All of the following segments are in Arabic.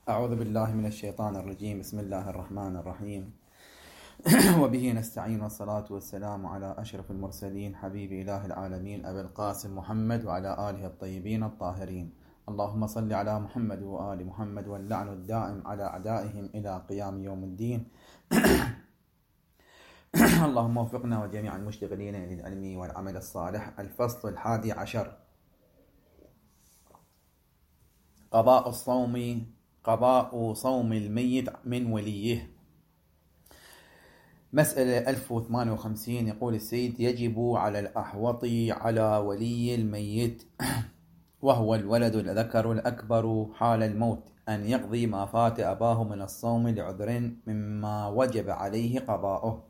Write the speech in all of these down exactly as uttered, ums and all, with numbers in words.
أعوذ بالله من الشيطان الرجيم. بسم الله الرحمن الرحيم. وبه نستعين، والصلاة والسلام على أشرف المرسلين حبيب إله العالمين أبي القاسم محمد وعلى آله الطيبين الطاهرين. اللهم صل على محمد وآل محمد، واللعن الدائم على أعدائهم إلى قيام يوم الدين. اللهم وفقنا وجميع المشتغلين للعلم والعمل الصالح. الفصل الحادي عشر: قضاء الصوم قضاء صوم الميت من وليه. مسألة ألف وثمانية وخمسين. يقول السيد: يجب على الأحوط على ولي الميت وهو الولد الذكر الأكبر حال الموت أن يقضي ما فات أباه من الصوم لعذر مما وجب عليه قضاؤه.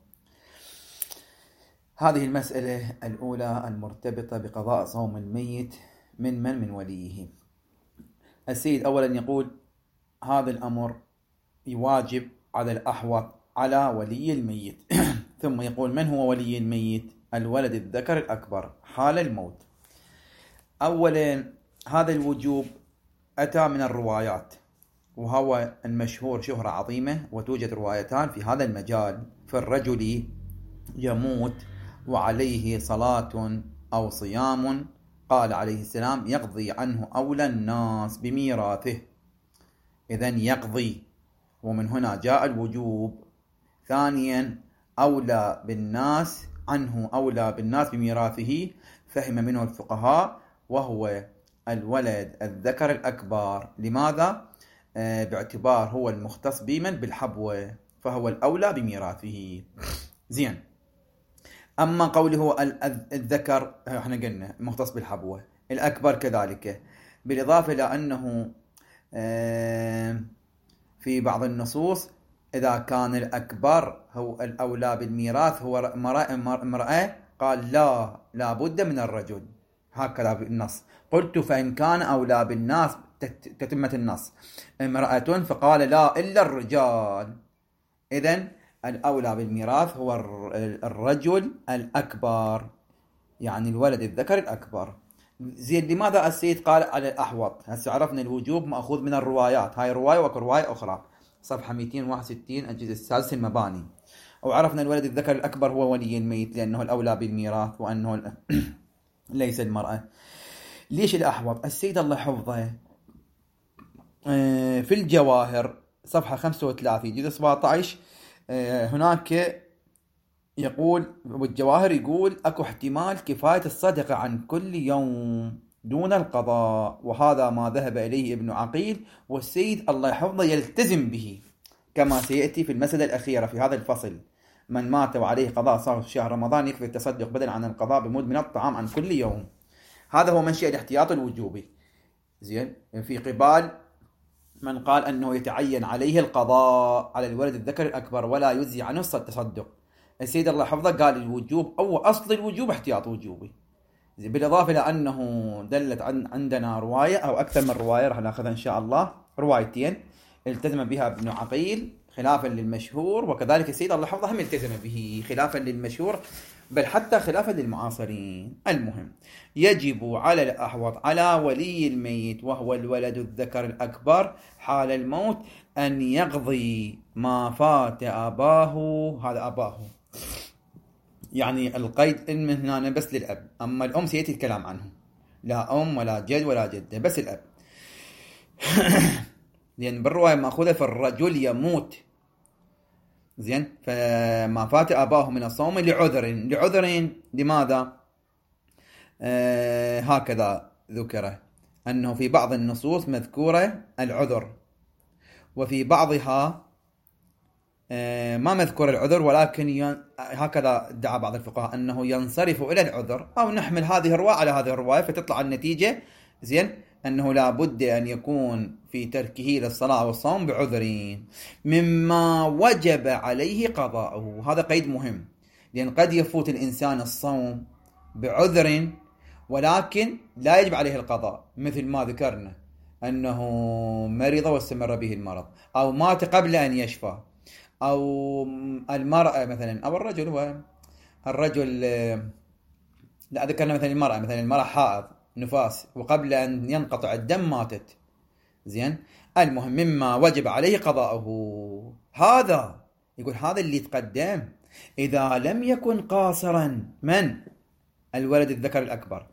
هذه المسألة الأولى المرتبطة بقضاء صوم الميت من من من وليه. السيد أولا يقول هذا الأمر يواجب على الأحوط على ولي الميت. ثم يقول من هو ولي الميت؟ الولد الذكر الأكبر حال الموت. أولا هذا الوجوب أتى من الروايات، وهو المشهور شهرة عظيمة، وتوجد روايتان في هذا المجال. في الرجل يموت وعليه صلاة أو صيام، قال عليه السلام: يقضي عنه أولى الناس بميراثه. إذن يقضي، ومن هنا جاء الوجوب. ثانيا أولى بالناس عنه أولى بالناس بميراثه، فهم منه الفقهاء، وهو الولد الذكر الأكبر. لماذا؟ آه باعتبار هو المختص بمن بالحبوة، فهو الأولى بميراثه. زين. أما قوله الذكر، احنا قلنا مختص بالحبوة، الأكبر كذلك، بالإضافة إلى أنه في بعض النصوص إذا كان الأكبر هو الأولى بالميراث هو امرأة، قال لا لا بد من الرجل، هكذا بالنص. قلت فإن كان أولى بالناس تتمة النص امرأة، فقال لا إلا الرجال. إذن الأولى بالميراث هو الرجل الأكبر، يعني الولد الذكر الأكبر. زين. لماذا السيد قال على الأحوط؟ هسه عرفنا الوجوب مأخوذ من الروايات، هاي رواية ورواية أخرى، صفحة مئتين وواحد وستين الجزء السادس المباني. وعرفنا الولد الذكر الأكبر هو ولي الميت لأنه الأولى بالميراث، وأنه ليس المرأة. ليش الأحوط؟ السيد الله حفظه في الجواهر صفحة خمسة وثلاثين جزء سبعة عشر هناك يقول، والجواهر يقول: أكو احتمال كفاية الصدقة عن كل يوم دون القضاء، وهذا ما ذهب إليه ابن عقيل، والسيد الله يحفظه يلتزم به، كما سيأتي في المسألة الأخيرة في هذا الفصل: من مات وعليه قضاء صار شهر رمضان يكفي التصدق بدلا عن القضاء بمد من الطعام عن كل يوم. هذا هو منشأ الاحتياط الوجوبي. زين. في قبال من قال أنه يتعين عليه القضاء على الولد الذكر الأكبر ولا يجزي عنه التصدق. السيد الله حفظه قال الوجوب أو أصل الوجوب احتياط وجوبي، بالإضافة إلى أنه دلت عن عندنا رواية أو أكثر من رواية راح نأخذها إن شاء الله، روايتين التزم بها ابن عقيل خلافا للمشهور، وكذلك السيد الله حفظه هم التزم به خلافا للمشهور، بل حتى خلافا للمعاصرين. المهم، يجب على الأحوط على ولي الميت وهو الولد الذكر الأكبر حال الموت أن يقضي ما فات أباه. هذا أباه يعني القيد إن من هنا بس للأب، أما الأم سيأتي الكلام عنه، لا أم ولا جد ولا جدة، بس الأب. لأن بالرواية مأخوذة في الرجل يموت. زين. فما فات أباه من الصوم لعذر. لعذر لماذا؟ آه هكذا ذكره أنه في بعض النصوص مذكورة العذر، وفي بعضها آه ما مذكور العذر، ولكن ين... هكذا ادعى بعض الفقهاء أنه ينصرف إلى العذر، أو نحمل هذه الرواية على هذه الرواية فتطلع النتيجة زين أنه لا بد أن يكون في تركه للصلاة والصوم بعذرين مما وجب عليه قضاؤه. هذا قيد مهم، لأن قد يفوت الإنسان الصوم بعذر ولكن لا يجب عليه القضاء، مثل ما ذكرنا أنه مرض واستمر به المرض، أو مات قبل أن يشفى، أو المرأة مثلا، أو الرجل. هو الرجل لا ذكرنا مثلا المرأة، مثلا المرأة حائض نفاس وقبل أن ينقطع الدم ماتت. زين. المهم مما وجب عليه قضاؤه. هذا يقول هذا اللي تقدم إذا لم يكن قاصرا من الولد الذكر الأكبر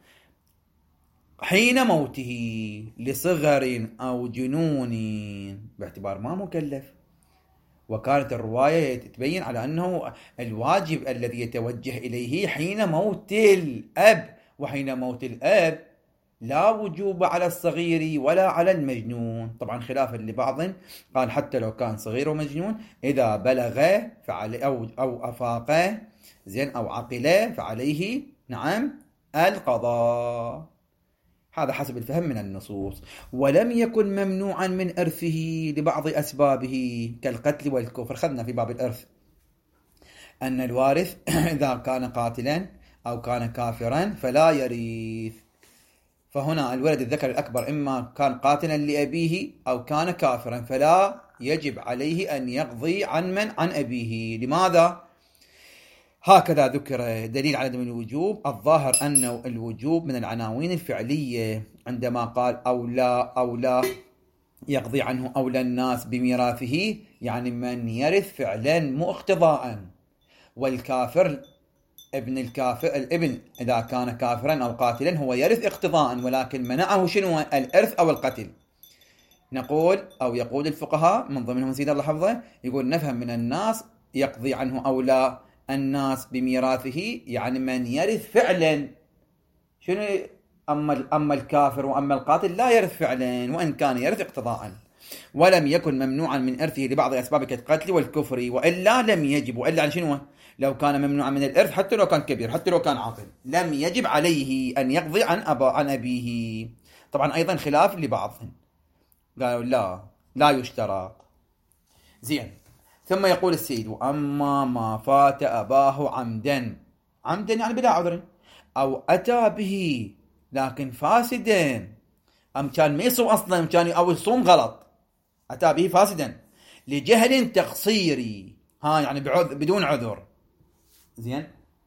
حين موته لصغر أو جنون باعتبار ما مكلف. وكانت الرواية تبين على أنه الواجب الذي يتوجه إليه حين موت الأب، وحين موت الأب لا وجوب على الصغير ولا على المجنون، طبعا خلافا لبعض قال حتى لو كان صغير ومجنون إذا بلغ فعليه أو, أو أفاق زين أو عقله فعليه نعم القضاء. هذا حسب الفهم من النصوص. ولم يكن ممنوعا من إرثه لبعض أسبابه كالقتل والكفر. خذنا في باب الإرث أن الوارث إذا كان قاتلا أو كان كافرا فلا يرث. فهنا الولد الذكر الأكبر إما كان قاتلا لأبيه أو كان كافرا فلا يجب عليه أن يقضي عن من عن أبيه. لماذا؟ هكذا ذكر دليل على عدم الوجوب. الظاهر أن الوجوب من العناوين الفعلية عندما قال أو لا أو لا يقضي عنه أولى الناس بميراثه، يعني من يرث فعلا مو اقتضاء. والكافر ابن الكافر الابن إذا كان كافرا أو قاتلا هو يرث اقتضاء، ولكن منعه شنو؟ الإرث أو القتل. نقول أو يقول الفقهاء من ضمنهم سيد الله حفظه يقول نفهم من الناس يقضي عنه أولى الناس بميراثه، يعني من يرث فعلا. شنو؟ أما أما الكافر وأما القاتل لا يرث فعلا وإن كان يرث اقتضاء. ولم يكن ممنوعا من إرثه لبعض أسباب كالقتل والكفر، وإلا لم يجب. وإلا عن شنو؟ لو كان ممنوعا من الإرث حتى لو كان كبير حتى لو كان عاقل لم يجب عليه أن يقضي عن أبا عن أبيه. طبعا أيضا خلاف لبعض قالوا لا لا يشترط. زين. ثم يقول السيد وأما ما فات أباه عمدا، عمدا يعني بلا عذر، أو أتى به لكن فاسدا، أم كان ما يصوم أصلا كان أو يصوم غلط أتى به فاسدا لجهل تقصيري، ها يعني بدون عذر. زين.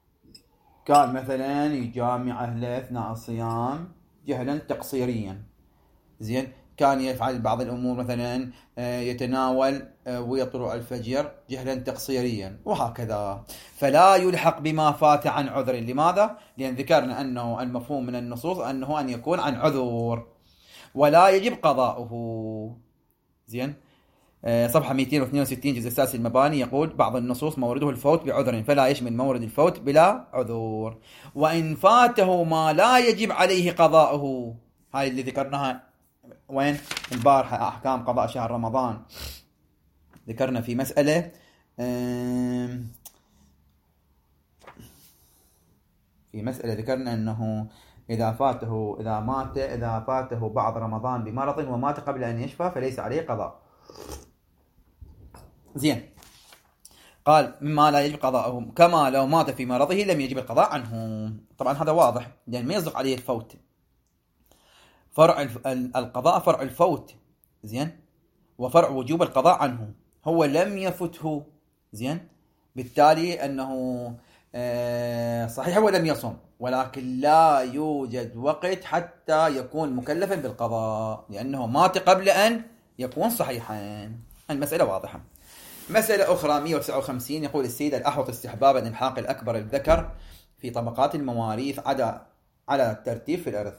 كان مثلا يجامع أهله أثناء الصيام جهلا تقصيريا. زين. كان يفعل بعض الأمور مثلا يتناول ويطلع الفجر جهلا تقصيريا وهكذا، فلا يلحق بما فات عن عذر. لماذا؟ لأن ذكرنا أنه المفهوم من النصوص أنه أن يكون عن عذر ولا يجب قضاؤه. زين. صفحة مئتين واثنين وستين جزء السادس المباني يقول بعض النصوص مورده الفوت بعذر فلا يشمل مورد الفوت بلا عذر. وإن فاته ما لا يجب عليه قضاؤه، هاي اللي ذكرناها وين البارحة أحكام قضاء شهر رمضان. ذكرنا في مسألة في مسألة ذكرنا أنه إذا فاته إذا مات إذا فاته بعض رمضان بمرض ومات قبل أن يشفى فليس عليه قضاء. زين. قال مما لا يجب قضاءه كما لو مات في مرضه لم يجب القضاء عنه. طبعا هذا واضح لأن ما يصدق عليه الفوت. فرع القضاء فرع الفوت. زين. وفرع وجوب القضاء عنه. هو لم يفته. زين. بالتالي أنه صحيح هو لم يصم ولكن لا يوجد وقت حتى يكون مكلفا بالقضاء لأنه مات قبل أن يكون صحيحا. المسألة واضحة. مسألة أخرى مئة وتسعة وخمسين يقول السيد الأحوط استحبابا إلحاق الأكبر الذكر في طبقات المواريث على على الترتيب في الإرث.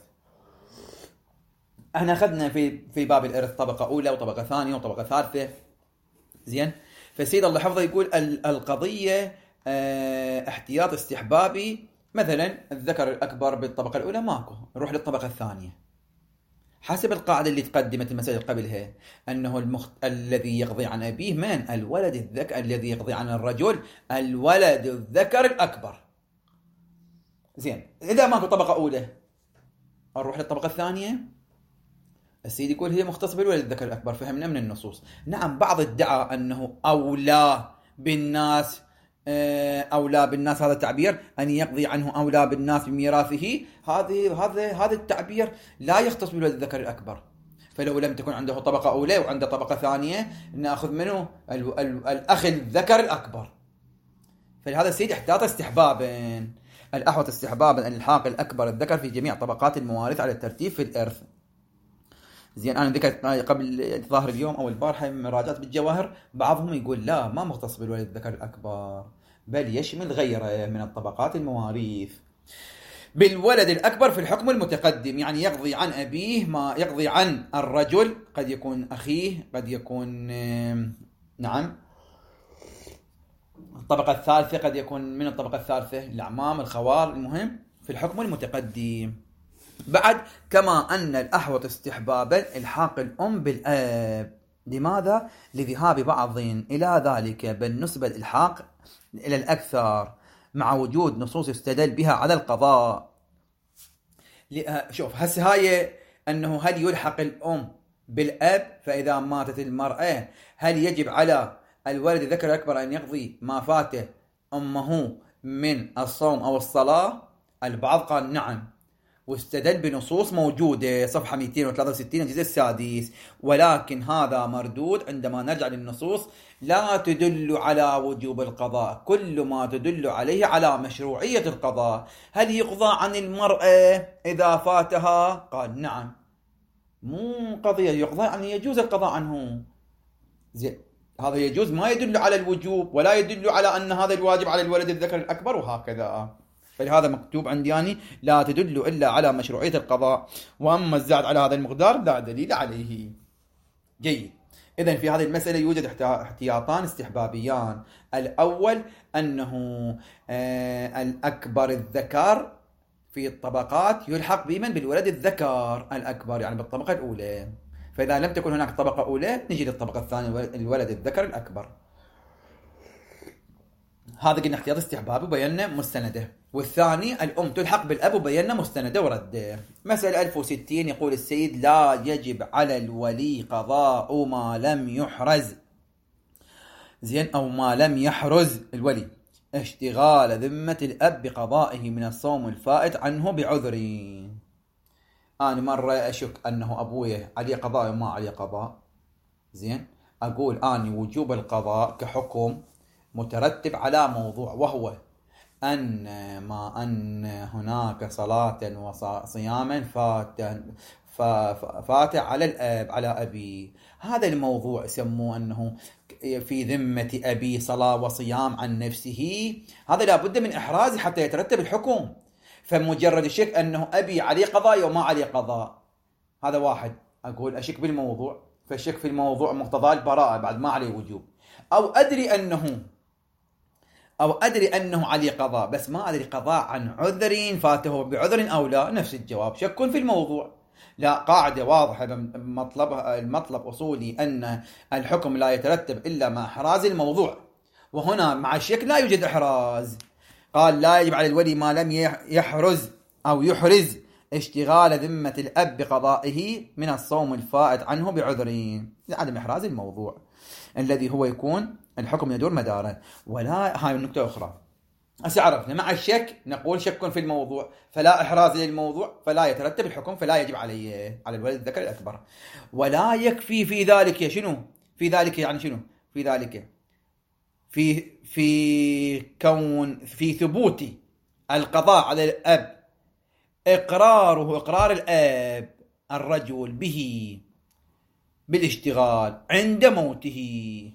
احنا أخذنا في في باب الإرث طبقة أولى وطبقة ثانية وطبقة ثالثة. زين. فالسيد الله حفظه يقول القضية اه احتياط استحبابي. مثلا الذكر الأكبر بالطبقة الأولى ماكو، نروح للطبقة الثانية حسب القاعدة اللي تقدمت المسألة قبلها أنه المخت... الذي يقضي عن أبيه من الولد الذكر، الذي يقضي عن الرجل الولد الذكر الأكبر. زين. إذا ماكو طبقة أولى نروح للطبقة الثانية. السيد يقول هي مختصة بالولد الذكر الأكبر. فهمنا من النصوص. نعم بعض ادعى أنه أولى بالناس أولى بالناس، هذا التعبير أن يقضي عنه أولى بالناس بميراثه، هذه هذا هذا التعبير لا يختص بالولد الذكر الأكبر. فلو لم تكن عنده طبقة أولى وعنده طبقة ثانية نأخذ منه ال ال الأخ الذكر الأكبر. فلهذا السيد احتاط استحبابا الأحوط استحبابا أن الحاق الأكبر الذكر في جميع طبقات المواريث على الترتيب في الإرث. زين أنا ذكرت قبل ظاهر اليوم أو البارحة من مراجعات بالجواهر، بعضهم يقول لا ما مختص بالولد الذكر الأكبر، بل يشمل غيره من الطبقات المواريث بالولد الأكبر في الحكم المتقدم، يعني يقضي عن أبيه ما يقضي عن الرجل، قد يكون أخيه، قد يكون نعم الطبقة الثالثة، قد يكون من الطبقة الثالثة الأعمام الخوال، المهم في الحكم المتقدم. بعد كما أن الأحوط استحبابا إلحاق الأم بالأب. لماذا؟ لذهاب بعض إلى ذلك، بل نسبة الإلحاق إلى الأكثر مع وجود نصوص يستدل بها على القضاء. شوف هسه هاي أنه هل يلحق الأم بالأب، فإذا ماتت المرأة هل يجب على الولد الذكر الأكبر أن يقضي ما فاته أمه من الصوم أو الصلاة؟ البعض قال نعم، واستدل بنصوص موجودة صفحة مئتين وثلاثة وستين الجزء السادس، ولكن هذا مردود عندما نرجع للنصوص لا تدل على وجوب القضاء، كل ما تدل عليه على مشروعية القضاء. هل يقضى عن المرأة إذا فاتها؟ قال نعم، مو قضية يقضى يعني يجوز القضاء عنه. زين هذا يجوز ما يدل على الوجوب، ولا يدل على أن هذا الواجب على الولد الذكر الأكبر، وهكذا. فلهذا مكتوب عندي يعني لا تدل إلا على مشروعية القضاء، وأما الزاد على هذا المقدار لا دليل عليه. جيد. إذن في هذه المسألة يوجد احتياطان استحبابيان. الأول أنه آه الأكبر الذكر في الطبقات يلحق بمن؟ بالولد الذكر الأكبر، يعني بالطبقة الأولى. فإذا لم تكن هناك طبقة أولى نجي للطبقة الثانية الولد الذكر الأكبر. هذا قلنا احتياط استحبابي وبينا مستنده. والثاني الأم تلحق بالأب وبينا مستنده ورده. مسألة ألف وستين يقول السيد لا يجب على الولي قضاء ما لم يحرز، زين أو ما لم يحرز الولي اشتغال ذمة الأب بقضائه من الصوم الفائت عنه بعذر. أنا مرة أشك أنه أبوي عليه قضاء وما عليه قضاء، زين أقول أني وجوب القضاء كحكم مترتب على موضوع، وهو أن ما أن هناك صلاة وصياما فات فات على الأب على أبي، هذا الموضوع يسموه أنه في ذمة أبي صلاة وصيام عن نفسه، هذا لابد من إحراز حتى يترتب الحكم. فمجرد الشك أنه أبي عليه قضاء وما عليه قضاء، هذا واحد أقول أشك بالموضوع، فالشك في الموضوع مقتضى البراءة بعد ما عليه وجوب. أو أدري أنه أو أدري أنه عليه قضاء بس ما أدري قضاء عن عذر فاته بعذر أو لا، نفس الجواب، شك في الموضوع. لا، قاعدة واضحة مطلب المطلب أصولي أن الحكم لا يترتب إلا مع إحراز الموضوع، وهنا مع الشك لا يوجد إحراز. قال لا يجب على الولي ما لم يحرز أو يحرز اشتغال ذمة الأب بقضائه من الصوم الفائت عنه بعذرين، لعدم إحراز الموضوع الذي هو يكون الحكم يدور مداره. ولا هاي النقطة أخرى، هسه عرفنا مع الشك نقول شك في الموضوع فلا إحراز للموضوع فلا يترتب الحكم فلا يجب عليه على الولد الذكر الأكبر. ولا يكفي في ذلك شنو؟ في ذلك يعني شنو؟ في ذلك في في كون في ثبوت القضاء على الأب إقراره إقرار الأب الرجل به بالاشتغال عند موته.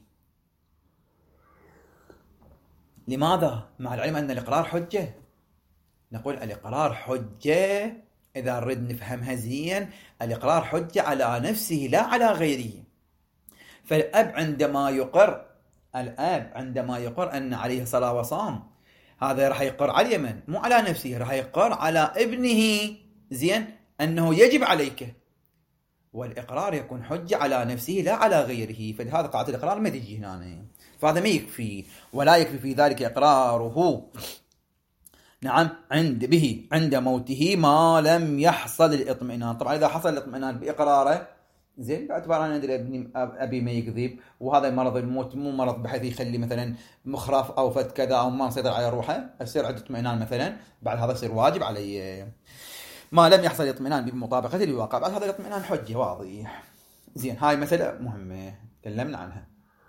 لماذا؟ مع العلم أن الإقرار حجة. نقول الإقرار حجة إذا نريد نفهمها زين، الإقرار حجة على نفسه لا على غيره. فالأب عندما يقر الأب عندما يقر أن عليه صلاة وصام، هذا راح يقر على اليمن مو على نفسه، راح يقر على ابنه زين أنه يجب عليك، والإقرار يكون حجة على نفسه لا على غيره. فلهذا قاعدة الإقرار ما تجي هنا، فهذا ما يكفي. ولا يكفي في ذلك إقراره نعم عند به عند موته ما لم يحصل الاطمئنان. طبعا إذا حصل الاطمئنان بإقراره زين باعتبار أنا أدري ابني أبي ما يكذب، وهذا مرض الموت مو مرض بحيث يخلي مثلا مخرف أو فت كذا أو ما نسيطر على روحه، يصير عنده اطمئنان مثلا، بعد هذا يصير واجب علي. ما لم يحصل الاطمئنان بمطابقة للواقع، بعد هذا الاطمئنان حجة واضح. زين هاي مسألة مهمة تكلمنا عنها.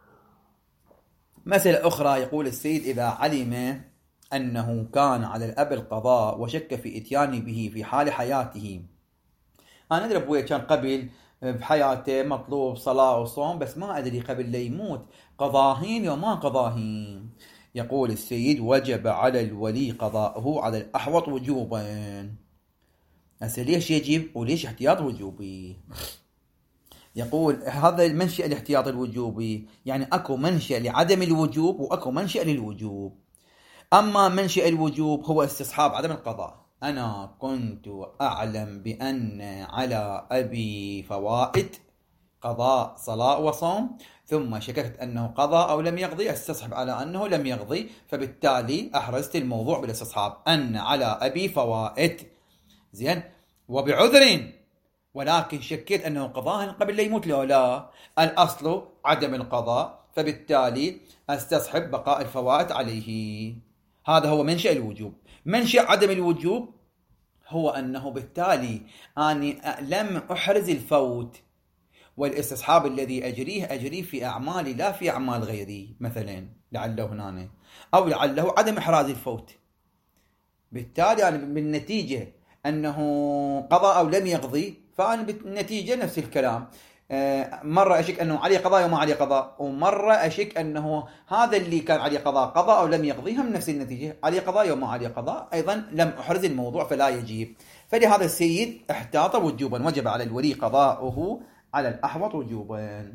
مسألة أخرى يقول السيد إذا علم أنه كان على الأب القضاء وشك في إتيان به في حال حياته. أنا أدري أبوي كان قبل بحياته مطلوب صلاة وصوم، بس ما أدري قبل لا يموت قضاهين وما قضاهين. يقول السيد: وجب على الولي قضاءه على الأحوط وجوبا. هسه ليش يجب وليش احتياط وجوبي؟ يقول هذا المنشأ الاحتياط الوجوبي، يعني اكو منشأ لعدم الوجوب واكو منشأ للوجوب. اما منشأ الوجوب هو استصحاب عدم القضاء. انا كنت اعلم بان على ابي فوائد قضاء صلاة وصوم، ثم شككت انه قضى او لم يقضي، استصحب على انه لم يقضي، فبالتالي احرزت الموضوع بالاستصحاب ان على ابي فوائد. زين، وبعذر، ولكن شكيت أنه قضاء قبل لا يموت. لو لا، الأصل عدم القضاء، فبالتالي أستصحب بقاء الفوائد عليه. هذا هو منشأ الوجوب. منشأ عدم الوجوب هو أنه بالتالي أني لم أحرز الفوت، والاستصحاب الذي أجريه أجريه في أعمالي لا في أعمال غيري، مثلا لعله هنا أو لعله عدم إحراز الفوت. بالتالي أنا بالنتيجة أنه قضى أو لم يقضي، فأنا بالنتيجة نفس الكلام. مرة أشك أنه عليه قضاء وما عليه قضاء، ومرة أشك أنه هذا اللي كان عليه قضاء قضاء أو لم يقضي، هم نفس النتيجة، عليه قضاء وما عليه قضاء، أيضا لم أحرز الموضوع فلا يجيب. فلهذا السيد احتاط وجوبا، وجب على الولي قضاؤه على الأحوط وجوبا.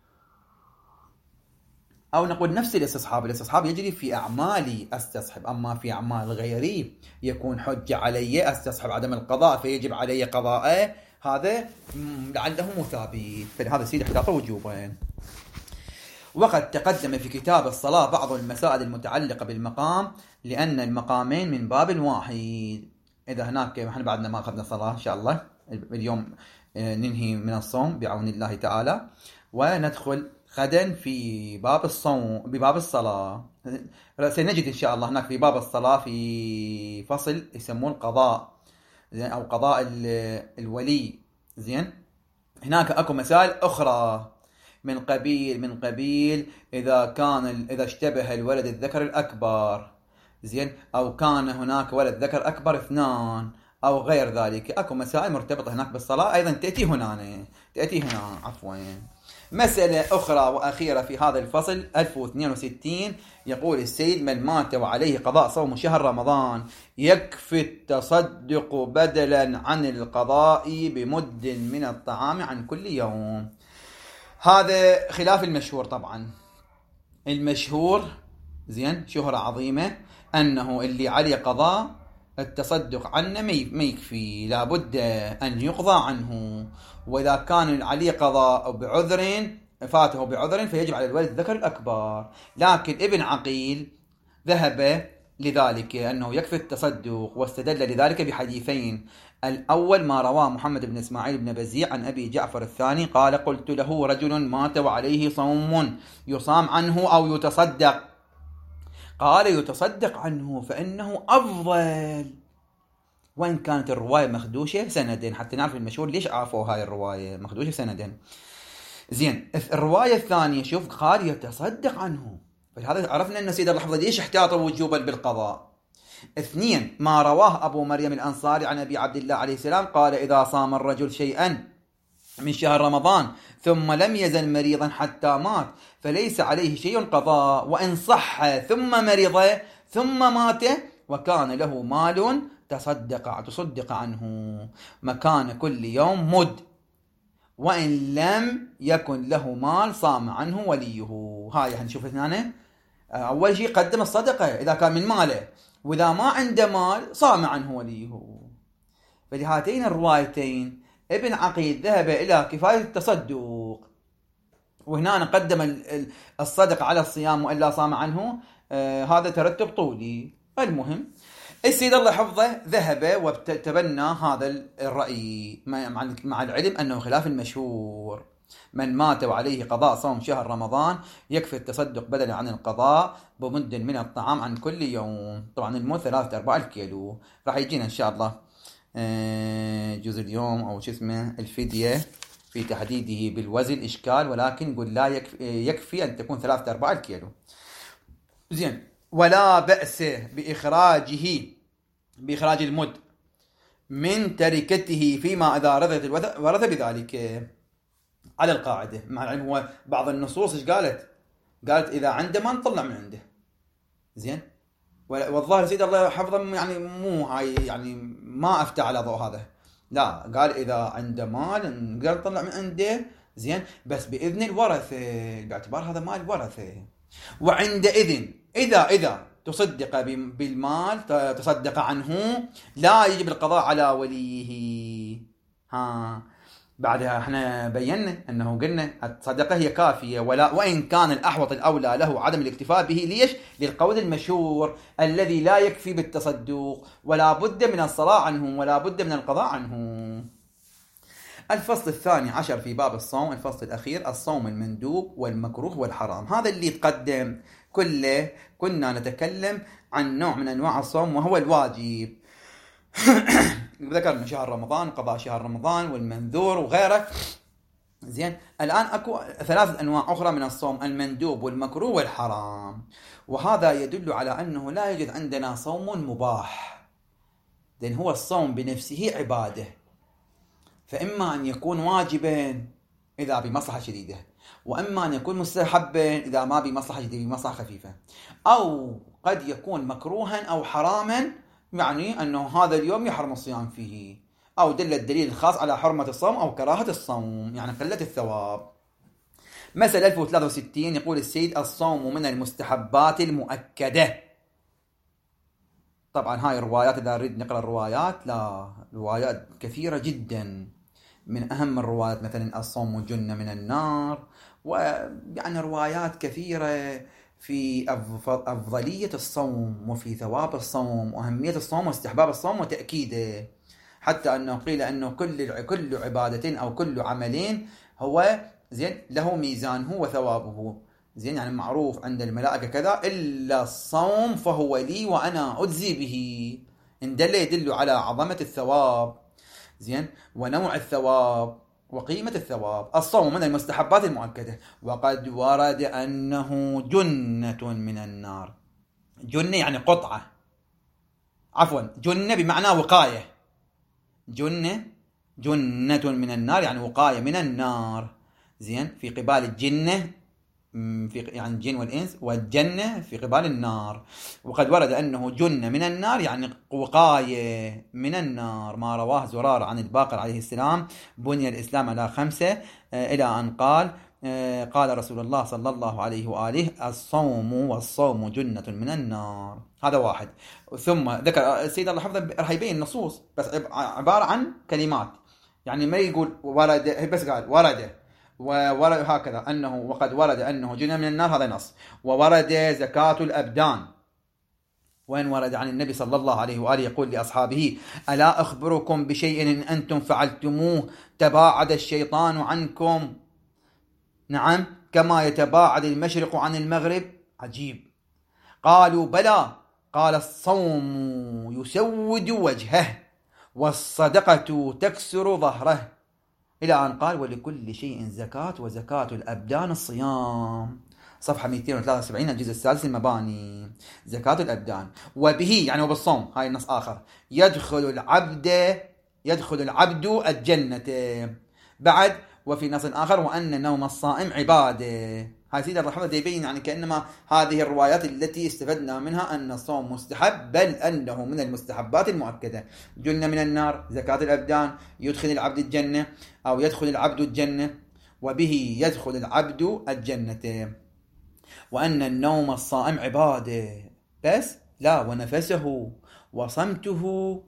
أو نقول نفس الاستصحاب. الاستصحاب يجري في أعمالي أستصحب، أما في أعمال غيري يكون حجة علي أستصحب عدم القضاء فيجب علي قضاءه، هذا لعله مثابي. فلهذا السيد احتاطه وجوبا. وقد تقدم في كتاب الصلاة بعض المسائل المتعلقة بالمقام، لأن المقامين من باب واحد. إذا هناك احنا بعدنا ما أخذنا صلاة إن شاء الله، اليوم ننهي من الصوم بعون الله تعالى، وندخل غدا في باب الصوم بباب الصلاة. سنجد إن شاء الله هناك في باب الصلاة في فصل يسمون القضاء، زين، أو قضاء الولي. زين، هناك أكو مسائل أخرى من قبيل من قبيل إذا كان إذا اشتبه الولد الذكر الأكبر، زين، أو كان هناك ولد ذكر أكبر اثنان أو غير ذلك. أكو مسائل مرتبطة هناك بالصلاة أيضا تأتي هنا تأتي هنا عفوا. مسألة أخرى وأخيرة في هذا الفصل ألف واثنين وستين، يقول السيد: من مات وعليه قضاء صوم شهر رمضان يكفي التصدق بدلا عن القضاء بمد من الطعام عن كل يوم. هذا خلاف المشهور طبعا. المشهور، زين، شهرة عظيمة، أنه اللي عليه قضاء التصدق عنه ما يكفي، لابد أن يقضى عنه. وإذا كان عليه قضاء بعذر فاته بعذر فيجب على الولد الذكر الأكبر. لكن ابن عقيل ذهب لذلك أنه يكفي التصدق، واستدل لذلك بحديثين. الأول ما رواه محمد بن إسماعيل بن بزيع عن أبي جعفر الثاني قال: قلت له: رجل مات وعليه صوم يصام عنه أو يتصدق؟ قال: يتصدق عنه فإنه أفضل. وإن كانت الرواية مخدوشة سندين، حتى نعرف المشهور ليش عافوا هاي الرواية مخدوشة سندين. زين، الرواية الثانية شوف قال: يتصدق عنه، فلهذا عرفنا أن سيد اللحظة ليش احتاط وجوبا بالقضاء. اثنين، ما رواه أبو مريم الأنصاري عن أبي عبد الله عليه السلام قال: إذا صام الرجل شيئا من شهر رمضان ثم لم يزل مريضا حتى مات فليس عليه شيء قضاء، وإن صح ثم مرض ثم مات وكان له مال تصدق تصدق عنه مكان كل يوم مد، وإن لم يكن له مال صام عنه وليه. هاي هنشوف هنا. أول شيء قدم الصدقة إذا كان من ماله، وإذا ما عنده مال صام عنه وليه. فلهاتين الروايتين ابن عقيل ذهب إلى كفاية التصدق، وهنا قدم الصدقة على الصيام وإلا صام عنه. آه هذا ترتب طولي. المهم السيد الله حفظه ذهب وتبنى هذا الرأي مع العلم أنه خلاف المشهور. من مات وعليه قضاء صوم شهر رمضان يكفي التصدق بدلا عن القضاء بمد من الطعام عن كل يوم. طبعا المد ثلاثة أرباع الكيلو. راح يجينا إن شاء الله جزء اليوم أو شو اسمه الفدية في تحديده بالوزن إشكال، ولكن يقول لا يكفي, يكفي أن تكون ثلاثة أرباع الكيلو. زين، ولا بأس بإخراجه بإخراج المد من تركته فيما إذا رثت الورثة بذلك. على القاعدة. مع العلم هو بعض النصوص ايش قالت؟ قالت إذا عنده ما نطلع من عنده. زين. والظاهر سيد الله حفظه يعني مو هاي، يعني ما أفتى على ضوء هذا. لا، قال إذا عنده مال نقدر نطلع من عنده. زين، بس بإذن الورثة، باعتبار هذا مال الورثة. وعندئذ إذا إذا تصدق بالمال تصدق عنه لا يجب القضاء على وليه. ها بعدها احنا بينا انه قلنا الصدقه هي كافيه، ولا وان كان الاحوط الاولى له عدم الاكتفاء به. ليش؟ للقول المشهور الذي لا يكفي بالتصدق ولا بد من الصلاة عنه ولا بد من القضاء عنه. الفصل الثاني عشر في باب الصوم، الفصل الأخير، الصوم المندوب والمكروه والحرام. هذا اللي تقدم كله كنا نتكلم عن نوع من أنواع الصوم وهو الواجب. ذكرنا شهر رمضان، قضاء شهر رمضان والمنذور وغيره. زين، الآن أكو ثلاثة أنواع أخرى من الصوم، المندوب والمكروه والحرام. وهذا يدل على أنه لا يوجد عندنا صوم مباح، لأن هو الصوم بنفسه عبادة، فإما أن يكون واجبا إذا بمصلحة شديدة، وإما أن يكون مستحبا إذا ما بمصلحة شديدة، بمصلحة خفيفة، أو قد يكون مكروها أو حراما، يعني أنه هذا اليوم يحرم الصيام فيه، أو دل الدليل الخاص على حرمة الصوم أو كراهة الصوم، يعني قلة الثواب. مثل ألف وثلاثة وستين يقول السيد: الصوم من المستحبات المؤكدة. طبعا هاي الروايات إذا نريد نقرأ الروايات، لا، روايات كثيرة جدا. من أهم الروايات مثلا الصوم جنة من النار، ويعني روايات كثيرة في أفضلية الصوم وفي ثواب الصوم وأهمية الصوم واستحباب الصوم وتأكيده، حتى أنه قيل أنه كل كل عبادة أو كل عملين هو زين له ميزانه وثوابه. زين، يعني معروف عند الملائكة كذا، إلا الصوم فهو لي وأنا أجزي به. إن دل يدل على عظمة الثواب، زين، ونوع الثواب وقيمة الثواب. الصوم من المستحبات المؤكدة، وقد ورد أنه جنة من النار. جنة يعني قطعة، عفوا جنة بمعنى وقاية. جنة جنة من النار يعني وقاية من النار. زين، في قبال الجنة في يعني الجن والإنس، والجنة في قبال النار. وقد ورد أنه جنة من النار يعني وقاية من النار، ما رواه زرار عن الباقر عليه السلام: بني الإسلام على خمسة، إلى أن قال: قال رسول الله صلى الله عليه وآله: الصوم والصوم جنة من النار. هذا واحد. ثم ذكر السيد الله حفظه راح يبين النصوص، بس عبارة عن كلمات، يعني ما يقول ورد، بس قال ورد وورد هكذا أنه وقد ورد أنه جنة من النار، هذا نص. وورد زكاة الأبدان، وين ورد عن النبي صلى الله عليه وآله يقول لأصحابه: ألا أخبركم بشيء إن أنتم فعلتموه تباعد الشيطان عنكم، نعم، كما يتباعد المشرق عن المغرب. عجيب. قالوا: بلى. قال: الصوم يسود وجهه والصدقة تكسر ظهره، إلى أن قال: ولكل شيء زكاة وزكاة الأبدان الصيام. صفحة مئتين وثلاثة وسبعين الجزء الثالث المباني. زكاة الأبدان، وبه يعني وبالصوم، هاي النص آخر، يدخل العبد يدخل العبد الجنة. بعد وفي نص آخر: وأن نوم الصائم عبادة. هاي سيدة الرحمة يبين يعني كأنما هذه الروايات التي استفدنا منها أن الصوم مستحب، بل أنه من المستحبات المؤكدة. جنة من النار، زكاة الأبدان، يدخل العبد الجنة أو يدخل العبد الجنة، وبه يدخل العبد الجنة. وأن النوم الصائم عبادة، بس لا، ونفسه وصمته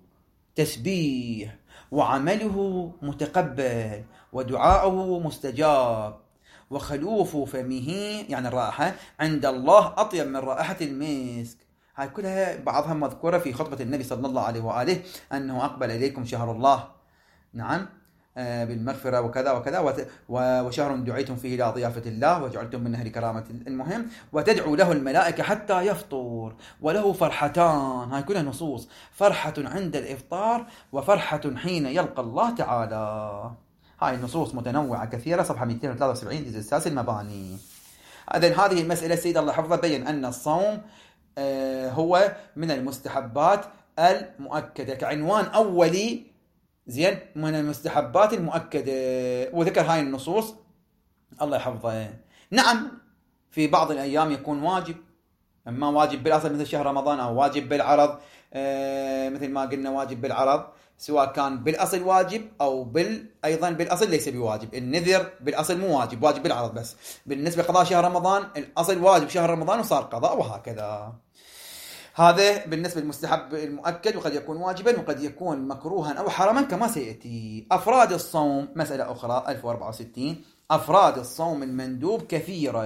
تسبيح، وعمله متقبل، ودعاؤه مستجاب، وخلوف فمه يعني الرائحة عند الله أطيب من رائحة المسك. هاي كلها بعضها مذكورة في خطبة النبي صلى الله عليه وآله أنه أقبل إليكم شهر الله، نعم، بالمغفرة وكذا وكذا، وشهر دعيتم فيه إلى ضيافة الله وجعلتم من أهل كرامة. المهم: وتدعو له الملائكة حتى يفطر، وله فرحتان. هاي كلها نصوص: فرحة عند الإفطار وفرحة حين يلقى الله تعالى. هاي النصوص متنوعة كثيرة. صفحة مئتين وثلاثة وسبعين جزء السادس المباني. إذن هذه المسألة السيد الله حفظه بين أن الصوم هو من المستحبات المؤكدة كعنوان أولي، زين، من المستحبات المؤكدة، وذكر هاي النصوص الله يحفظه. نعم في بعض الأيام يكون واجب، أما واجب بالأصل مثل شهر رمضان، أو واجب بالعرض آه مثل ما قلنا واجب بالعرض، سواء كان بالأصل واجب أو بال أيضا بالأصل ليس بواجب. النذر بالأصل مو واجب، واجب بالعرض بس. بالنسبة لقضاء شهر رمضان الأصل واجب شهر رمضان وصار قضاء، وهكذا. هذا بالنسبة للمستحب المؤكد، وقد يكون واجبا وقد يكون مكروها أو حراما كما سيأتي. أفراد الصوم مسألة أخرى ألف وأربعة وستين. أفراد الصوم المندوب كثيرة،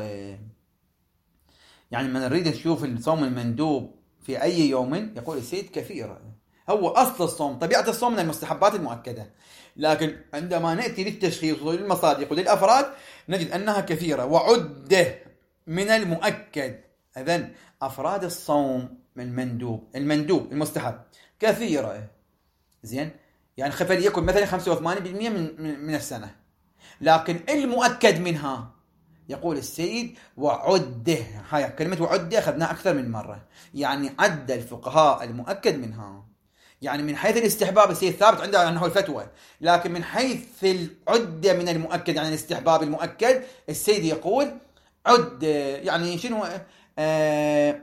يعني من نريد نشوف الصوم المندوب في أي يوم يقول السيد كثيرة. هو أصل الصوم، طبيعة الصوم من المستحبات المؤكدة، لكن عندما نأتي للتشخيص وللمصادق وللأفراد نجد أنها كثيرة وعدة من المؤكد. إذن أفراد الصوم من المندوب، المندوب المستحب كثيرة، زين، يعني فليكن مثلا خمسة وثمانين بالمئة من, من السنة، لكن المؤكد منها يقول السيد وعده. هاي كلمة وعده أخذناها أكثر من مرة، يعني عد الفقهاء المؤكد منها. يعني من حيث الاستحباب السيد ثابت عنده أنه الفتوى، لكن من حيث العدة من المؤكد، يعني الاستحباب المؤكد، السيد يقول عد. يعني شنو؟ آه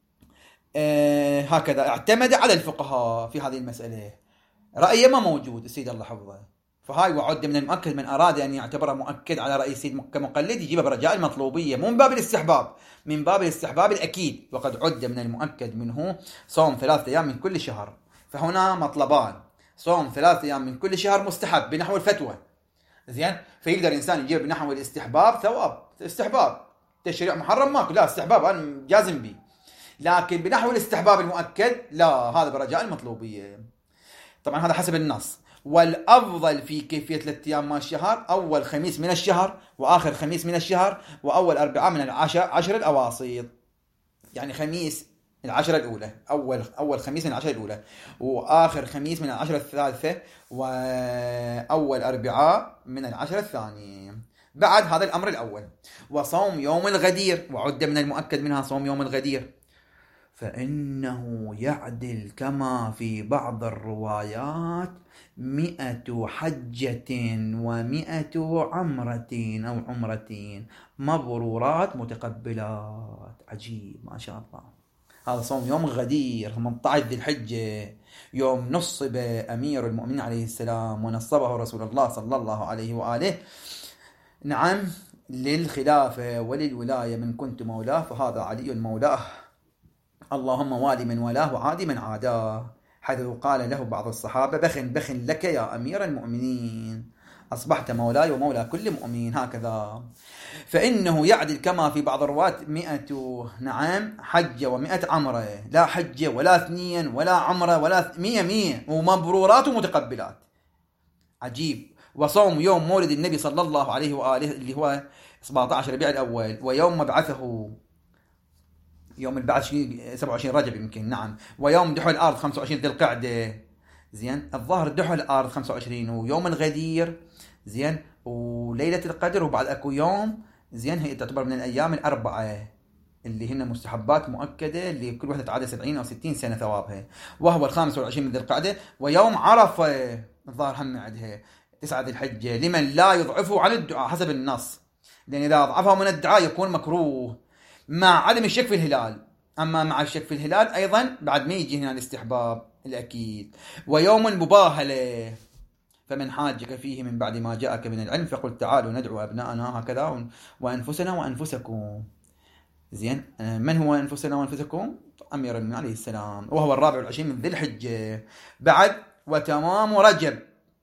آه هكذا اعتمد على الفقهاء في هذه المسألة، رأيه ما موجود السيد الله حفظه. فهاي وعد من المؤكد، من أراد أن يعتبره مؤكد على رأي السيد كمقلد يجيبه برجاء المطلوبية، مو من باب الاستحباب، من باب الاستحباب الأكيد. وقد عد من المؤكد منه صوم ثلاثة أيام من كل شهر. فهنا مطلبان: صوم ثلاثة أيام من كل شهر مستحب بنحو الفتوى، زين، فيقدر الإنسان يجيب بنحو الاستحباب ثواب، استحباب تشريع محرم ماكو، لا استحباب أنا جازم به. لكن بنحو الاستحباب المؤكد لا، هذا برجاء المطلوبية. طبعا هذا حسب النص. والأفضل في كيفية ثلاثة أيام من الشهر أول خميس من الشهر وآخر خميس من الشهر وأول أربعاء من العشر عشر الأواسط، يعني خميس العشرة الأولى، أول أول خميس من العشرة الأولى وآخر خميس من العشرة الثالثة وأول أربعاء من العشرة الثانية. بعد هذا الأمر الأول. وصوم يوم الغدير، وعد من المؤكد منها صوم يوم الغدير، فإنه يعدل كما في بعض الروايات مئة حجة ومئة عمرة أو عمرتين مبرورات متقبلات. عجيب ما شاء الله. هذا صوم يوم الغدير ثمانية عشر ذي الحجة، يوم نصب أمير المؤمنين عليه السلام ونصبه رسول الله صلى الله عليه وآله، نعم، للخلافة وللولاية. من كنت مولاه فهذا علي مولاه، اللهم والي من والاه وعادي من عاداه، حيث قال له بعض الصحابة: بخ بخ لك يا أمير المؤمنين، أصبحت مولاي ومولى كل مؤمن. هكذا. فإنه يعدل كما في بعض الرواة مئة، نعم، حجة ومئة عمرة، لا حجة ولا اثنين ولا عمرة ولا مئة مئة، ومبرورات ومتقبلات. عجيب. وصوم يوم مولد النبي صلى الله عليه وآله اللي هو سبعة عشر ربيع الأول، ويوم مبعثه يوم البعث سبعة وعشرين رجب يمكن، نعم، ويوم دحو الأرض خمسة وعشرين ذي القعدة، زين، الظهر دحو الأرض خمسة وعشرين، ويوم الغدير، زين، وليلة القدر، وبعد أكو يوم، زين، هي تعتبر من الأيام الأربعة اللي هن مستحبات مؤكدة اللي كل واحدة تعادل سبعين أو ستين سنة ثوابها، وهو الخامس والعشرين من ذي القعدة، ويوم عرفة الظاهر هم عندها تسعة ذي الحجة، لمن لا يضعفه عن الدعاء حسب النص، لأن إذا ضعفه من الدعاء يكون مكروه مع عدم الشك في الهلال. أما مع الشك في الهلال أيضا بعد ما يجي هنا الاستحباب الأكيد. ويوم المباهلة، فمن حاجك فيه من بعد ما جاءك من العلم فقل تعالوا ندعو أبناءنا هكذا وأنفسنا وأنفسكم، زين. من هو أنفسنا وأنفسكم؟ أمير المؤمنين عليه السلام، وهو الرابع والعشرين من ذي الحجة. بعد وتمام رجب،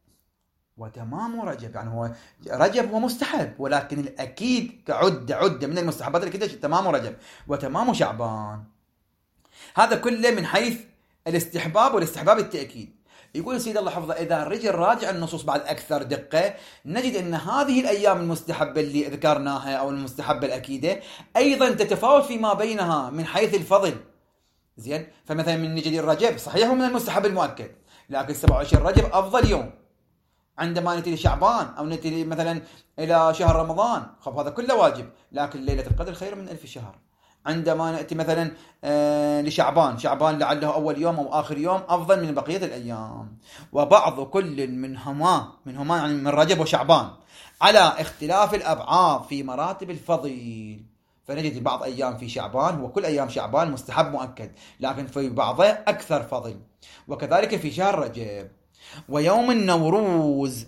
وتمام رجب يعني هو رجب هو مستحب، ولكن الأكيد كعدة عدة من المستحبات الأكيدة تمام رجب وتمام شعبان. هذا كله من حيث الاستحباب والاستحباب التأكيد. يقول سيد الله حفظه: إذا الرجل راجع النصوص بعد أكثر دقة نجد أن هذه الأيام المستحبة اللي ذكرناها أو المستحبة الأكيدة أيضا تتفاوت فيما بينها من حيث الفضل، زين. فمثلا من نجد الرجب صحيح هو من المستحب المؤكد، لكن سبعة وعشرين رجب أفضل يوم. عندما نتي لشعبان أو نتي مثلا إلى شهر رمضان، خب هذا كله واجب، لكن ليلة القدر خير من ألف شهر. عندما نأتي مثلا آه، لشعبان، شعبان لعله أول يوم أو آخر يوم أفضل من بقية الأيام. وبعض كل منهما منهما يعني من رجب وشعبان على اختلاف الأبعاض في مراتب الفضيل. فنجد بعض أيام في شعبان وكل أيام شعبان مستحب مؤكد، لكن في بعضها أكثر فضل. وكذلك في شهر رجب. ويوم النوروز،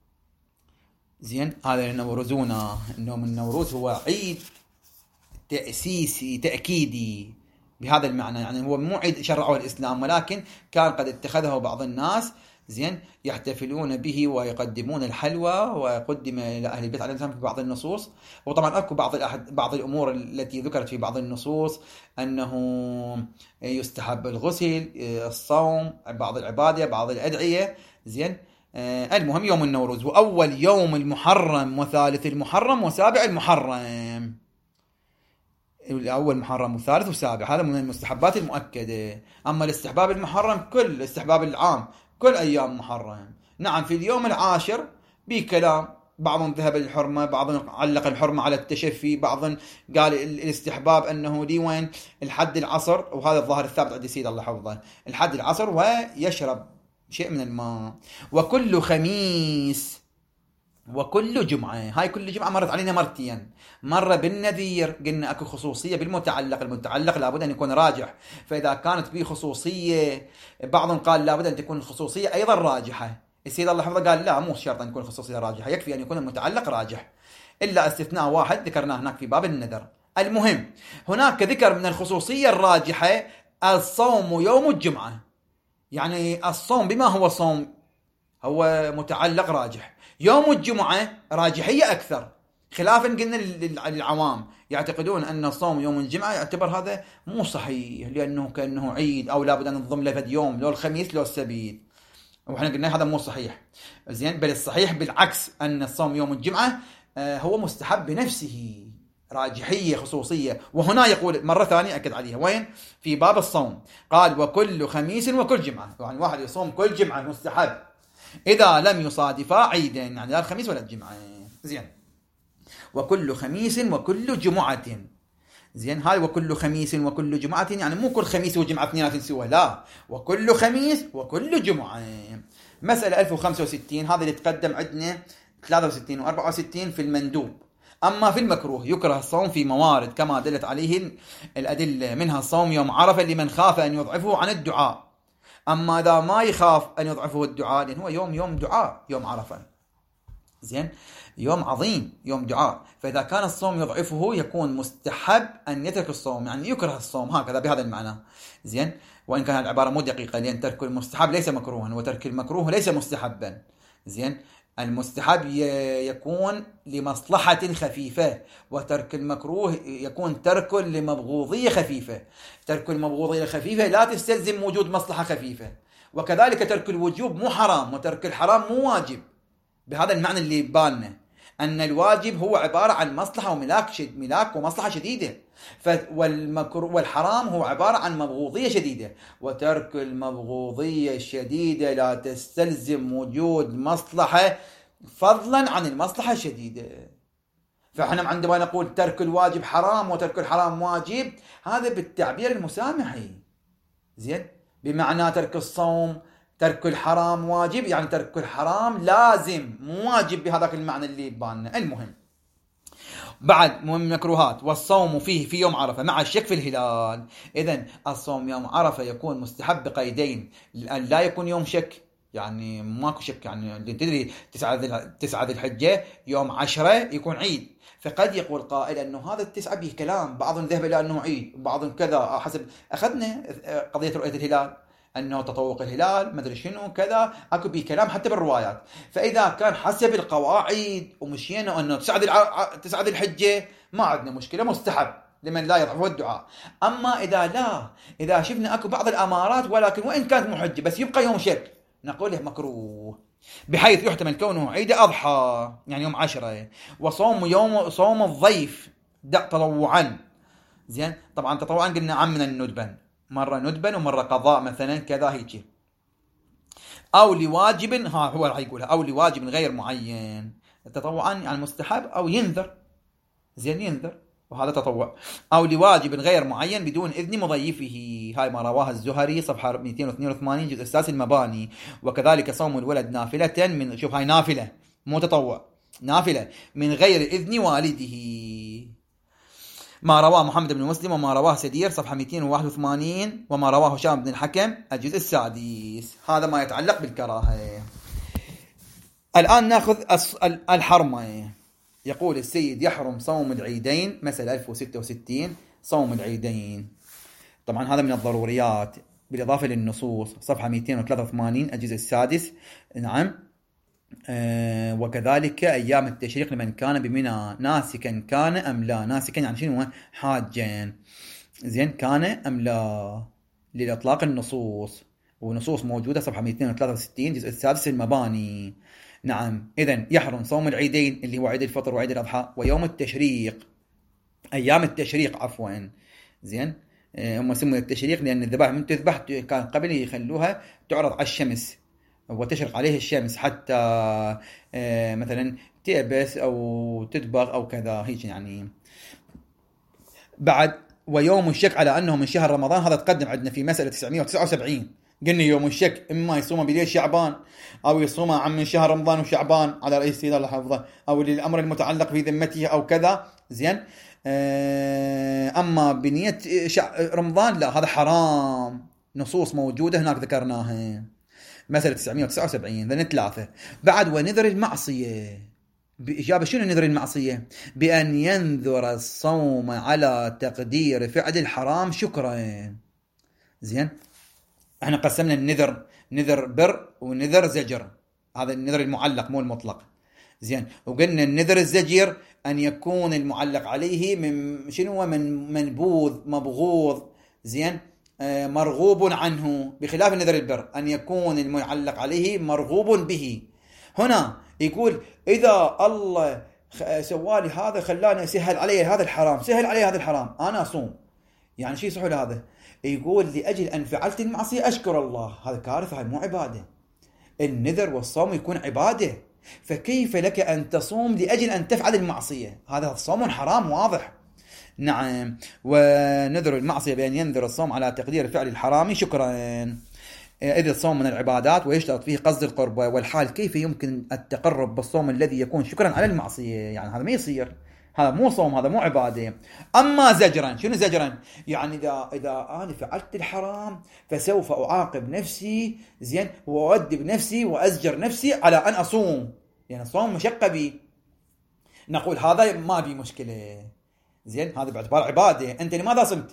زين، هذا النوروزونا، النوم النوروز هو عيد تأسيسي تأكيدي بهذا المعنى، يعني هو مو عيد شرعه الإسلام، ولكن كان قد اتخذه بعض الناس، زين، يحتفلون به ويقدمون الحلوى ويقدم إلى أهل البيت عليهم السلام في بعض النصوص. وطبعا أكو بعض الأحد بعض الأمور التي ذكرت في بعض النصوص، أنه يستحب الغسل، الصوم، بعض العبادة، بعض الأدعية، زين. المهم يوم النوروز، وأول يوم المحرم وثالث المحرم وسابع المحرم. الأول محرم وثالث وسابع، هذا من المستحبات المؤكدة. أما الاستحباب المحرم كل الاستحباب العام كل أيام محرم. نعم في اليوم العاشر بكلام، بعضهم ذهب للحرمة، بعضهم علق الحرمة على التشفي، بعضهم قال الاستحباب أنه دي وين الحد العصر، وهذا الظاهر الثابت عند سيد الله حفظه، الحد العصر ويشرب شيء من الماء. وكل خميس وكل جمعة، هاي كل جمعة مرت علينا مرتين. مرة بالنذير قلنا أكو خصوصية بالمتعلق، المتعلق لابد أن يكون راجح، فإذا كانت به خصوصية بعضهم قال لابد أن تكون الخصوصية أيضا راجحة. السيد الله حفظه قال لا، مو شرط أن تكون الخصوصية راجحة، يكفي أن يكون المتعلق راجح، إلا استثناء واحد ذكرناه هناك في باب النذر. المهم هناك ذكر من الخصوصية الراجحة الصوم يوم الجمعة، يعني الصوم بما هو صوم هو متعلق راجح، يوم الجمعة راجحية أكثر، خلافا قلنا للعوام يعتقدون أن الصوم يوم الجمعة يعتبر هذا مو صحيح، لأنه كأنه عيد أو لابد أن نضم له فد يوم، لو الخميس لو السبت، وإحنا قلنا هذا مو صحيح، زين. بل الصحيح بالعكس، أن الصوم يوم الجمعة هو مستحب بنفسه، راجحية خصوصية. وهنا يقول مرة ثانية أكد عليها، وين؟ في باب الصوم قال وكل خميس وكل جمعة، يعني واحد يصوم كل جمعة مستحب إذا لم يصادفا عيدا، يعني لا الخميس ولا الجمعة، زين. وكل خميس وكل جمعة، زين. هاي وكل خميس وكل جمعة يعني مو كل خميس وجمعة اثنيناتين سوا، لا، وكل خميس وكل جمعة. مسألة ألف وخمسة وستين، هذا اللي تقدم عندنا ثلاثة وستين وأربعة وستين في المندوب. أما في المكروه يكره الصوم في موارد كما دلت عليه الأدلة، منها الصوم يوم عرفة لمن خاف أن يضعفه عن الدعاء. أما إذا ما يخاف أن يضعفه الدعاء، لأن هو يوم يوم دعاء، يوم عرفة، زين، يوم عظيم، يوم دعاء، فإذا كان الصوم يضعفه يكون مستحب أن يترك الصوم، يعني يكره الصوم هكذا بهذا المعنى، زين. وإن كان العبارة مو دقيقة، لأن ترك المستحب ليس مكروها وترك المكروه ليس مستحبا، زين. المستحب يكون لمصلحة خفيفة، وترك المكروه يكون ترك لمبغوضية خفيفة. ترك المبغوضية الخفيفة لا تستلزم وجود مصلحة خفيفة، وكذلك ترك الوجوب مو حرام وترك الحرام مو واجب، بهذا المعنى اللي بالنا، أن الواجب هو عبارة عن مصلحة وملاك شد ملاك ومصلحة شديدة، والمكروه والحرام هو عبارة عن مبغوضية شديدة، وترك المبغوضية الشديدة لا تستلزم وجود مصلحة فضلا عن المصلحة الشديدة. فإحنا عندما نقول ترك الواجب حرام وترك الحرام واجب، هذا بالتعبير المسامحي، زين. بمعنى ترك الصوم ترك الحرام واجب، يعني ترك الحرام لازم مو واجب بهذاك المعنى اللي ببالنا. المهم بعد من مكروهات، والصوم فيه في يوم عرفة مع الشك في الهلال. إذن الصوم يوم عرفة يكون مستحب بقيدين، أن لا يكون يوم شك، يعني ماكو شك، يعني تدري تسعة ذي الحجة يوم عشرة يكون عيد، فقد يقول قائل أنه هذا التسعة به كلام، بعضهم ذهب إلى أنه عيد وبعضهم كذا، حسب أخذنا قضية رؤية الهلال أنه تطوق الهلال مدري شنو كذا، أكو بيه كلام حتى بالروايات. فإذا كان حسب القواعد ومشينا أنه تسعة ذي الحجة ما عندنا مشكلة، مستحب لمن لا يضعفه الدعاء. أما إذا لا، إذا شفنا أكو بعض الأمارات ولكن وإن كانت محجة بس يبقى يوم شك، نقول له مكروه، بحيث يحتمل كونه عيد أضحى يعني يوم عشرة، وصوم يوم صوم الضيف تطوعا، زين. طبعا تطوعا قلنا عمنا الندبا، مرة ندبا ومرة قضاء مثلا كذا هيك، أو لواجب، ها هو راح يقولها، أو لواجب غير معين، تطوعا يعني مستحب، أو ينذر، زين، ينذر وهذا تطوع، أو لواجب غير معين بدون إذن مضيفه. هاي ما رواه الزهري صفحة مئتين واثنين وثمانين جزء السادس المباني. وكذلك صوم الولد نافلة من، شوف هاي نافلة مو تطوع، نافلة من غير إذن والده، ما رواه محمد بن مسلم وما رواه سدير صفحة مئتين وواحد وثمانين، وما رواه هشام بن الحكم الجزء السادس. هذا ما يتعلق بالكراهة. الآن نأخذ الحرمة. يقول السيد: يحرم صوم العيدين، مسألة ألف وستة وستين، صوم العيدين. طبعا هذا من الضروريات بالإضافة للنصوص، صفحة مئتين وثلاثة وثمانين الجزء السادس. نعم. أه وكذلك أيام التشريق لمن كان بمنى ناسكا كان أم لا. ناسكا يعني شنو؟ حاجا. زين، كان أم لا، للإطلاق النصوص، ونصوص موجودة صفحة مئتين وثلاثة وستين جزء السادس المباني. نعم. إذن يحرم صوم العيدين اللي هو عيد الفطر وعيد الأضحى ويوم التشريق، أيام التشريق عفوا. زين، هم سموا التشريق لأن الذبائح من تذبح كان قبل يخلوها تعرض على الشمس وتشرق عليه الشمس حتى مثلا تيبس أو تدبغ أو كذا هيك يعني. بعد ويوم الشك على أنه من شهر رمضان، هذا تقدم عندنا في مسألة تسعمئة وتسعة وسبعين. قلنا يوم الشك إما يصوم بليل شعبان أو يصوم عن من شهر رمضان وشعبان على رئيس سيدنا الحافظة، أو للأمر المتعلق في ذمته أو كذا. زين. أما بنية رمضان لا، هذا حرام. نصوص موجودة هناك ذكرناها، مسألة تسعمئة وتسعة وسبعين. ذن ثلاثة. بعد ونذر المعصية، بإجابة شنو نذر المعصية؟ بأن ينذر الصوم على تقدير فعل الحرام شكرا. زين، احنا قسمنا النذر نذر بر ونذر زجر، هذا النذر المعلق مو المطلق. زين، وقلنا النذر الزجير أن يكون المعلق عليه من شنو؟ من منبوذ مبغوض. زين، آه مرغوب عنه، بخلاف النذر البر أن يكون المعلق عليه مرغوب به. هنا يقول إذا الله سوالي هذا خلاني سهل علي هذا الحرام، سهل علي هذا الحرام، أنا أصوم. يعني شيء صحوا هذا؟ يقول لأجل أن فعلت المعصية أشكر الله. هذا كارثة، هذا مو عبادة. النذر والصوم يكون عبادة، فكيف لك أن تصوم لأجل أن تفعل المعصية؟ هذا الصوم حرام واضح. نعم. ونذر المعصية بأن ينذر الصوم على تقدير فعل الحرام شكرا، إذ الصوم من العبادات ويشترط فيه قصد القرب والحال. كيف يمكن التقرب بالصوم الذي يكون شكرا على المعصية؟ يعني هذا ما يصير، هذا مو صوم، هذا مو عبادة. أما زجرا، شنو زجرا؟ يعني إذا إذا أنا فعلت الحرام فسوف أعاقب نفسي، زين، وأؤدب نفسي وأزجر نفسي على أن أصوم، يعني الصوم مشقة بي. نقول هذا ما بي مشكلة. زين، هذا باعتبار عبادة. أنت لماذا صمت؟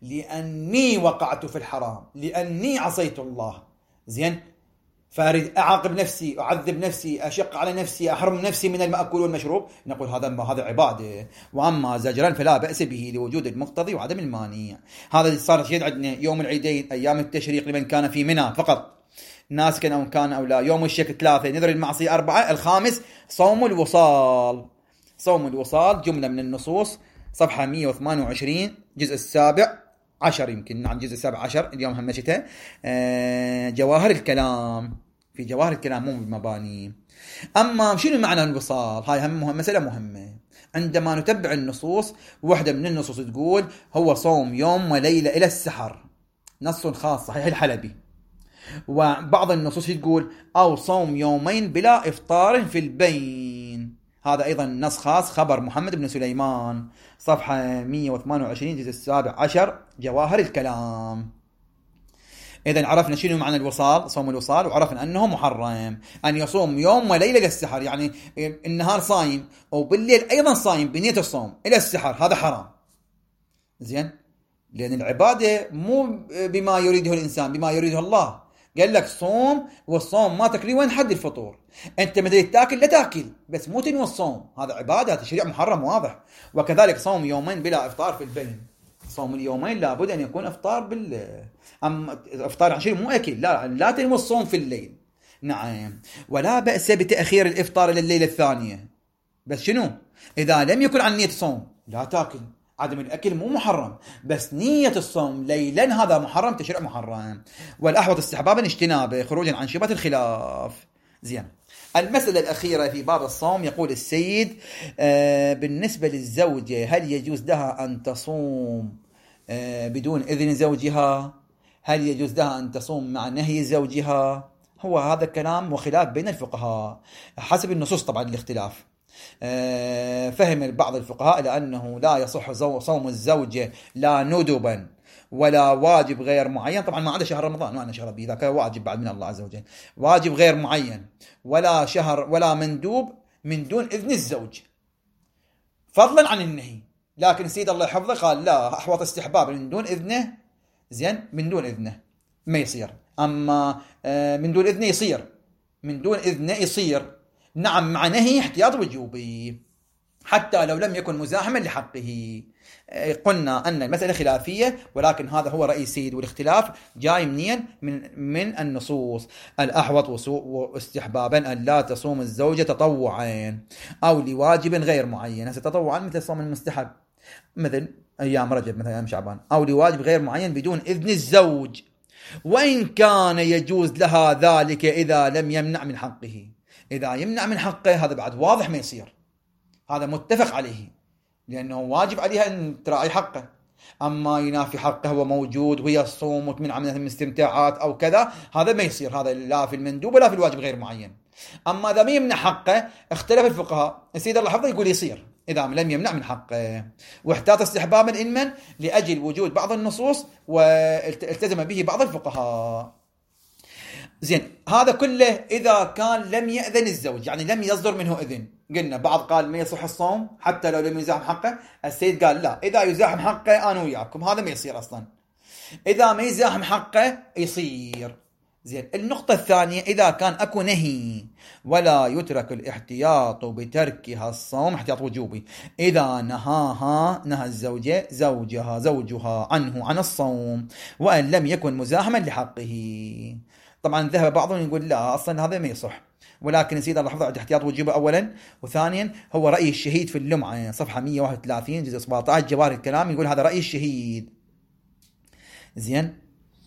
لأني وقعت في الحرام، لأني عصيت الله. زين، فأريد أعاقب نفسي، أعذب نفسي، أشق على نفسي، أحرم نفسي من المأكول والمشروب. نقول هذا هذا عبادة. وأما زجرا فلا بأس به لوجود المقتضي وعدم المانع. هذا صار شيء عندنا يوم العيدين، أيام التشريق لمن كان في منى فقط ناسكا أو كان أو لا. يوم الشك ثلاثة، نذر المعصية أربعة. الخامس صوم الوصال. صوم الوصال جملة من النصوص، صفحة مئة وثمانية وعشرين جزء السابع عشر، يمكن نعم جزء السابع عشر، اليوم همشتها. آه جواهر الكلام، في جواهر الكلام مو بالمباني. أما شنو معنى الوصال؟ هاي هم مهم، مسألة مهمة. عندما نتبع النصوص، واحدة من النصوص تقول هو صوم يوم وليلة إلى السحر، نص خاص صحيح الحلبي. وبعض النصوص تقول أو صوم يومين بلا إفطار في البين، هذا أيضا نص خاص، خبر محمد بن سليمان، صفحة مئة وثمانية وعشرين جزء السابع عشر، جواهر الكلام. إذن عرفنا شنو معنى الوصال، صوم الوصال، وعرفنا أنه محرم أن يصوم يوم وليلة للسحر، يعني النهار صايم وبالليل أيضا صايم بنية الصوم إلى السحر، هذا حرام. زين، لأن العبادة مو بما يريده الإنسان، بما يريده الله. قال لك صوم، والصوم ما تكري وين حد الفطور. أنت مدري تاكل لا تاكل، بس مو تنوي الصوم، هذا عبادة، هذا تشريع محرم واضح. وكذلك صوم يومين بلا إفطار في البين، صوم اليومين لابد أن يكون إفطار بال أم إفطار عن شيء مو أكل، لا لا تنوي الصوم في الليل. نعم. ولا بأس بتأخير الإفطار لليلة الثانية، بس شنو؟ إذا لم يكن عن نية صوم لا تاكل. عدم الأكل مو محرم، بس نية الصوم ليلا هذا محرم، تشريع محرم. والأحوط استحبابا اجتنابه خروجا عن شبهة الخلاف. زين. المسألة الأخيرة في باب الصوم، يقول السيد آه بالنسبة للزوجة هل يجوز لها أن تصوم آه بدون إذن زوجها؟ هل يجوز لها أن تصوم مع نهي زوجها؟ هو هذا الكلام وخلاف بين الفقهاء حسب النصوص طبعا الاختلاف. آه فهم بعض الفقهاء لأنه لا يصح صوم الزوجة لا ندبا ولا واجب غير معين، طبعا ما عدا شهر رمضان، ما عندنا شهر ربيع ذاك واجب بعد من الله عز وجل، واجب غير معين ولا شهر ولا مندوب من دون إذن الزوج فضلا عن النهي. لكن سيد الله يحفظه قال لا، أحوط استحباب من دون إذنه، زين من دون إذنه ما يصير، أما من دون إذنه يصير، من دون إذنه يصير. نعم مع نهي احتياط وجوبي حتى لو لم يكن مزاحما لحقه. قلنا أن المسألة خلافية، ولكن هذا هو رأي السيد، والاختلاف جاي منين؟ من من النصوص. الأحوط واستحبابا أن لا تصوم الزوجة تطوعا أو لواجب غير معين. هسه تطوعا مثل صوم المستحب مثل أيام رجب مثل أيام شعبان، أو لواجب غير معين بدون إذن الزوج، وإن كان يجوز لها ذلك إذا لم يمنع من حقه. إذا يمنع من حقه هذا بعد واضح ما يصير، هذا متفق عليه لأنه واجب عليها أن تراعي حقه. أما ينافي حقه هو موجود وهي الصوم وتمنع من الاستمتاعات أو كذا، هذا ما يصير، هذا لا في المندوب ولا في الواجب غير معين. أما إذا ما يمنع حقه اختلف الفقهاء، السيد الله حفظه يقول يصير إذا لم يمنع من حقه، واحتاط استحبابا إنمن لأجل وجود بعض النصوص والتزم به بعض الفقهاء. زين، هذا كله إذا كان لم يأذن الزوج، يعني لم يصدر منه إذن. قلنا بعض قال ما يصح الصوم حتى لو لم يزاحم حقه، السيد قال لا، إذا يزاحم حقه أنا وياكم هذا ما يصير أصلا، إذا ما يزاحم حقه يصير. زين، النقطة الثانية إذا كان أكو نهي ولا يترك الاحتياط بتركها الصوم احتياط وجوبي، إذا نهاها نهى الزوجة زوجها زوجها عنه عن الصوم وأن لم يكن مزاحما لحقه. طبعا ذهب بعضهم يقول لا أصلا هذا ما يصح، ولكن سيد الله حفظه احتياط وجوبه أولا، وثانيا هو رأي الشهيد في اللمعة صفحة مية وواحد وثلاثين جزء سبعة عشر جواهر الكلام، يقول هذا رأي الشهيد. زين،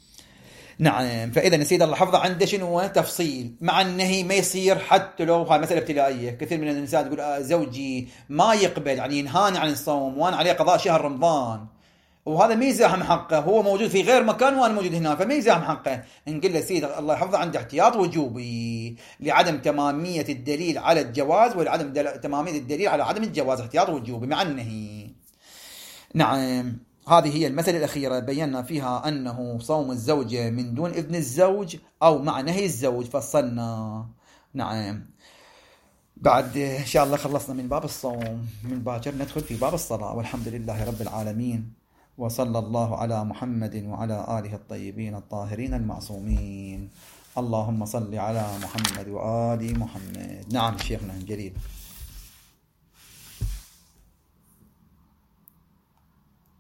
نعم. فإذا سيد الله حفظه عنده شنو تفصيل مع النهي ما يصير، حتى لو هاي مسألة ابتلائية. كثير من النساء تقول آه زوجي ما يقبل، يعني ينهاني عن الصوم وأنا عليه قضاء شهر رمضان، وهذا ما يزاحم حقه، هو موجود في غير مكان وانا موجود هنا، فما يزاحم حقه. نقول له سيد الله يحفظه عنده احتياط وجوبي لعدم تمامية الدليل على الجواز ولعدم تمامية الدليل على عدم الجواز، احتياط وجوبي مع النهي. نعم، هذه هي المسألة الأخيرة بينا فيها أنه صوم الزوجة من دون إذن الزوج أو مع نهي الزوج فصلنا. نعم، بعد إن شاء الله خلصنا من باب الصوم، من باكر ندخل في باب الصلاة، والحمد لله رب العالمين، وصلى الله على محمد وعلى آله الطيبين الطاهرين المعصومين. اللهم صل على محمد وآل محمد. نعم شيخنا الجليل.